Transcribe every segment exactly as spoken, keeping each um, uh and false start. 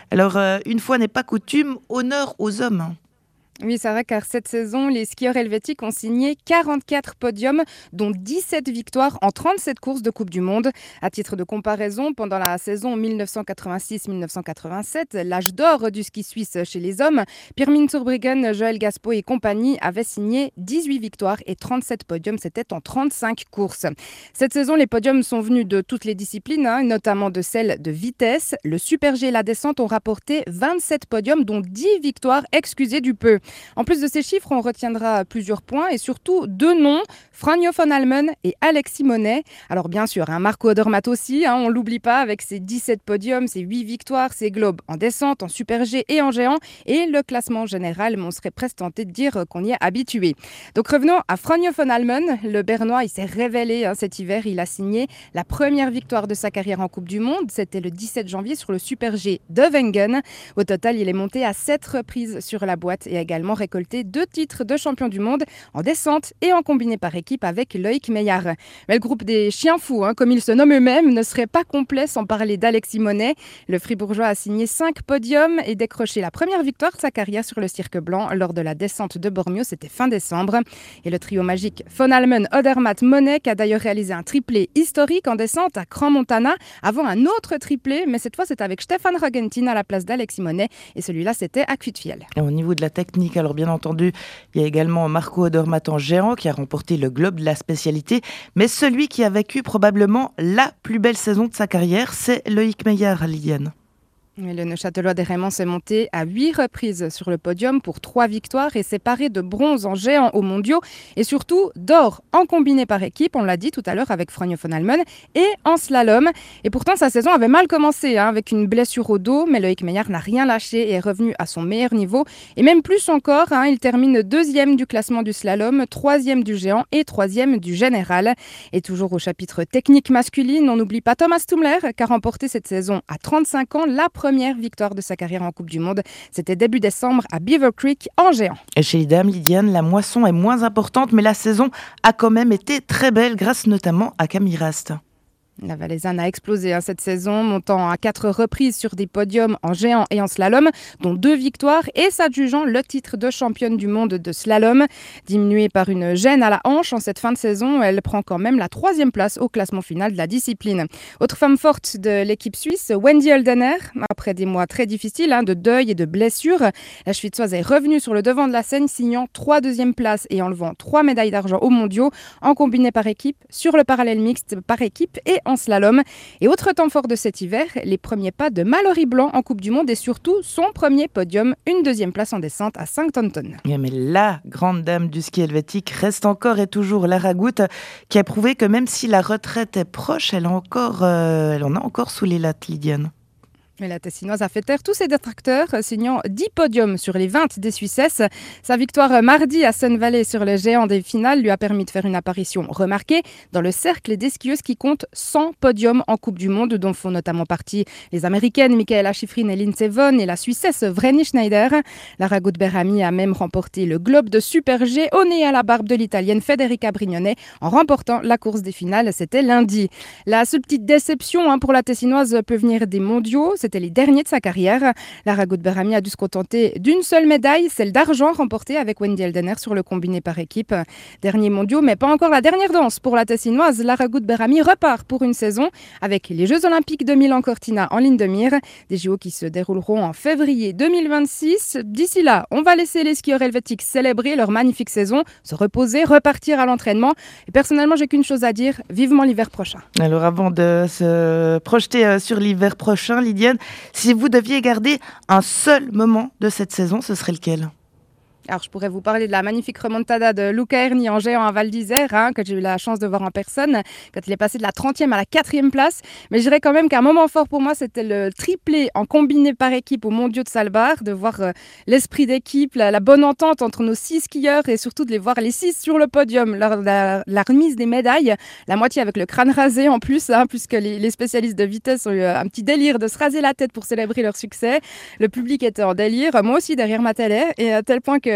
Alors, euh, une fois n'est pas coutume, honneur aux hommes. Oui, Sarah, car cette saison, les skieurs helvétiques ont signé quarante-quatre podiums, dont dix-sept victoires en trente-sept courses de Coupe du Monde. À titre de comparaison, pendant la saison dix-neuf cent quatre-vingt-six dix-neuf cent quatre-vingt-sept, l'âge d'or du ski suisse chez les hommes, Pirmin Zurbriggen, Joël Gaspo et compagnie avaient signé dix-huit victoires et trente-sept podiums. C'était en trente-cinq courses. Cette saison, les podiums sont venus de toutes les disciplines, hein, notamment de celles de vitesse. Le Super G et la descente ont rapporté vingt-sept podiums, dont dix victoires, excusez du peu. En plus de ces chiffres, on retiendra plusieurs points et surtout deux noms, Franjo von Halmen et Alexis Monet. Alors bien sûr, hein, Marco Odermatt aussi, hein, on ne l'oublie pas, avec ses dix-sept podiums, ses huit victoires, ses globes en descente, en super G et en géant. Et le classement général, mais on serait presque tenté de dire qu'on y est habitué. Donc revenons à Franjo von Halmen. Le Bernois, il s'est révélé hein, cet hiver. Il a signé la première victoire de sa carrière en Coupe du Monde. C'était le dix-sept janvier sur le super G de Wengen. Au total, il est monté à sept reprises sur la boîte et a également récolté deux titres de champion du monde en descente et en combiné par équipe avec Loïc Meillard. Mais le groupe des chiens fous, hein, comme ils se nomment eux-mêmes, ne serait pas complet sans parler d'Alexis Monet. Le Fribourgeois a signé cinq podiums et décroché la première victoire de sa carrière sur le cirque blanc lors de la descente de Bormio, c'était fin décembre. Et le trio magique von Halmen, Odermatt, Monet a d'ailleurs réalisé un triplé historique en descente à Crans-Montana avant un autre triplé, mais cette fois c'est avec Stefan Ragentin à la place d'Alexis Monet et celui-là c'était à Cuitfiel. Et au niveau de la technique, alors bien entendu, il y a également Marco Odermatt en géant qui a remporté le globe de la spécialité. Mais celui qui a vécu probablement la plus belle saison de sa carrière, c'est Loïc Meillard, Liliane. Le Neuchâtelois des Raymond s'est monté à huit reprises sur le podium pour trois victoires et s'est paré de bronze en géant aux mondiaux et surtout d'or en combiné par équipe, on l'a dit tout à l'heure avec Franjo von Halmen, et en slalom. Et pourtant sa saison avait mal commencé hein, avec une blessure au dos, mais Loïc Meillard n'a rien lâché et est revenu à son meilleur niveau. Et même plus encore, hein, il termine deuxième du classement du slalom, troisième du géant et troisième du général. Et toujours au chapitre technique masculine, on n'oublie pas Thomas Tumler qui a remporté cette saison à trente-cinq ans la première première victoire de sa carrière en Coupe du Monde. C'était début décembre à Beaver Creek en géant. Et chez les dames, Lydiane, la moisson est moins importante, mais la saison a quand même été très belle grâce notamment à Camille Rast. La Valaisanne a explosé hein, cette saison, montant à quatre reprises sur des podiums en géant et en slalom, dont deux victoires et s'adjugeant le titre de championne du monde de slalom. Diminuée par une gêne à la hanche en cette fin de saison, elle prend quand même la troisième place au classement final de la discipline. Autre femme forte de l'équipe suisse, Wendy Holdener. Après des mois très difficiles hein, de deuil et de blessures, la Schwitzoise est revenue sur le devant de la scène, signant trois deuxièmes places et enlevant trois médailles d'argent aux mondiaux, en combiné par équipe, sur le parallèle mixte par équipe et en slalom. Et autre temps fort de cet hiver, les premiers pas de Mallory Blanc en Coupe du Monde et surtout son premier podium, une deuxième place en descente à cinq tonnes. Yeah, mais la grande dame du ski helvétique reste encore et toujours Lara Gut, qui a prouvé que même si la retraite est proche, elle, a encore, euh, elle en a encore sous les lattes, Lydiane. Mais la Tessinoise a fait taire tous ses détracteurs, signant dix podiums sur les vingt des Suissesses. Sa victoire mardi à Sun Valley sur le géant des finales lui a permis de faire une apparition remarquée dans le cercle des skieuses qui comptent cent podiums en Coupe du Monde, dont font notamment partie les Américaines Michaela Schifrin et Lindsey Vonn et la Suissesse Vreni Schneider. Lara Gut-Berhami a même remporté le globe de Super G au nez à la barbe de l'Italienne Federica Brignone en remportant la course des finales. C'était lundi. La seule petite déception hein, pour la Tessinoise peut venir des mondiaux. C'était les derniers de sa carrière. Lara Gut-Berhami a dû se contenter d'une seule médaille, celle d'argent remportée avec Wendy Holdener sur le combiné par équipe. Dernier mondiaux, mais pas encore la dernière danse pour la Tessinoise. Lara Gut-Berhami repart pour une saison avec les Jeux Olympiques de Milan-Cortina en ligne de mire. Des J O qui se dérouleront en février deux mille vingt-six. D'ici là, on va laisser les skieurs helvétiques célébrer leur magnifique saison, se reposer, repartir à l'entraînement. Et personnellement, j'ai qu'une chose à dire, vivement l'hiver prochain. Alors avant de se projeter sur l'hiver prochain, Lydiane, si vous deviez garder un seul moment de cette saison, ce serait lequel ? Alors, je pourrais vous parler de la magnifique remontada de Luca Erni en géant à Val d'Isère, hein, que j'ai eu la chance de voir en personne, quand il est passé de la trentième à la quatrième place. Mais je dirais quand même qu'un moment fort pour moi, c'était le triplé en combiné par équipe aux Mondiaux de Svalbard, de voir euh, l'esprit d'équipe, la, la bonne entente entre nos six skieurs et surtout de les voir les six sur le podium lors de la, la remise des médailles. La moitié avec le crâne rasé en plus, hein, puisque les, les spécialistes de vitesse ont eu un petit délire de se raser la tête pour célébrer leur succès. Le public était en délire, moi aussi derrière ma télé, et à tel point que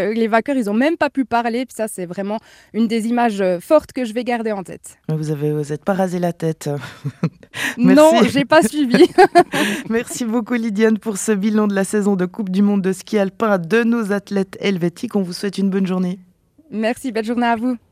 euh, les vainqueurs, ils n'ont même pas pu parler. Puis ça, c'est vraiment une des images euh, fortes que je vais garder en tête. Vous avez, vous êtes pas rasé la tête. Non, j'ai pas suivi. Merci beaucoup Lydiane pour ce bilan de la saison de Coupe du Monde de ski alpin de nos athlètes helvétiques. On vous souhaite une bonne journée. Merci, belle journée à vous.